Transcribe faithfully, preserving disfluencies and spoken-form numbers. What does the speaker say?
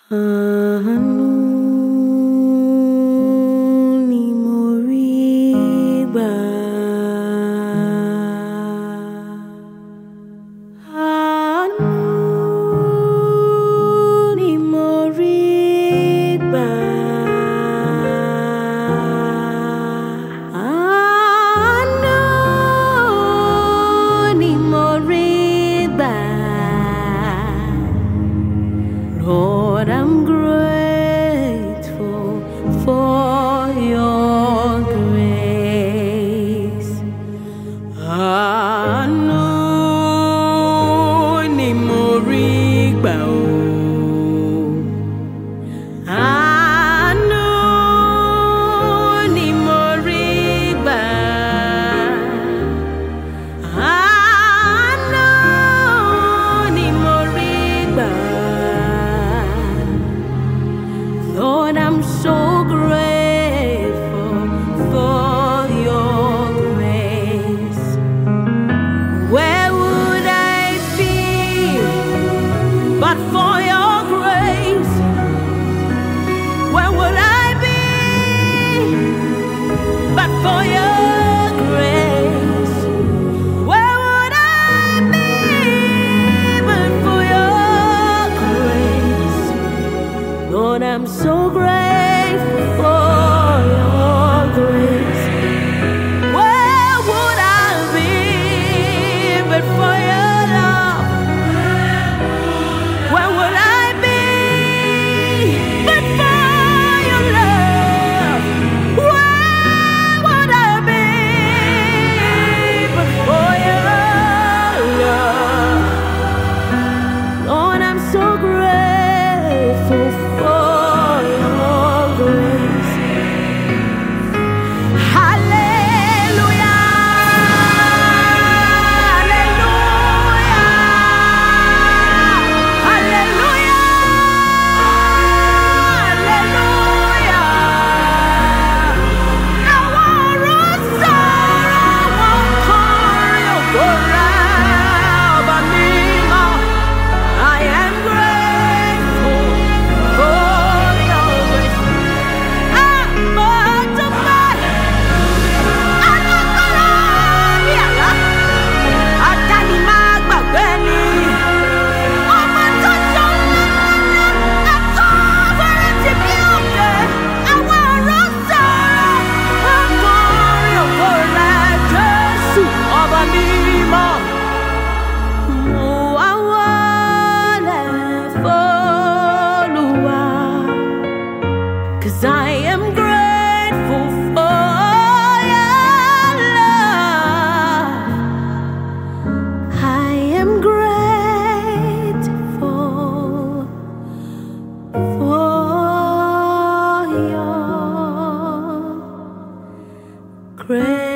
Àánú ni mo rí gbà. Àánú ni mo rí gbà. Àánú ni mo rí gbà. Lord, I'm grateful for your grace. Àánú ni mo rí gbà o. Àánú ni mo rí gbà. Àánú ni mo rí gbà. Lord, I'm so grateful for your grace. Where would I be but for your grace? Where would I be but for your grace? Where would I be but for your grace? Lord, I'm so grateful for your grace. Where would I be but for your love? Where would I be but for your love? Where would I be but for your love? Lord, I'm so grateful for your grace. Hallelujah. Hallelujah. Hallelujah. Hallelujah. Àwọn sọ̀rọ̀ wọn kọrin ògo rẹ̀, ọba mímọ́. I am grateful for your grace. Ah, mo dúpẹ́. Alágbára bí àlá, àdáni máa gbàgbé ni. Ọba tó jọ ńlá, ẹ̀kọ́ fẹ́rẹ̀tì bí òkè. Àwọn ọ̀rọ̀ sọ̀rọ̀, wọ́n kọrin ògo rẹ̀, Jésù, ọba mímọ́. Mo wá wọlé f'Olúwa, 'cause I am grateful for your love. I am grateful for your grace.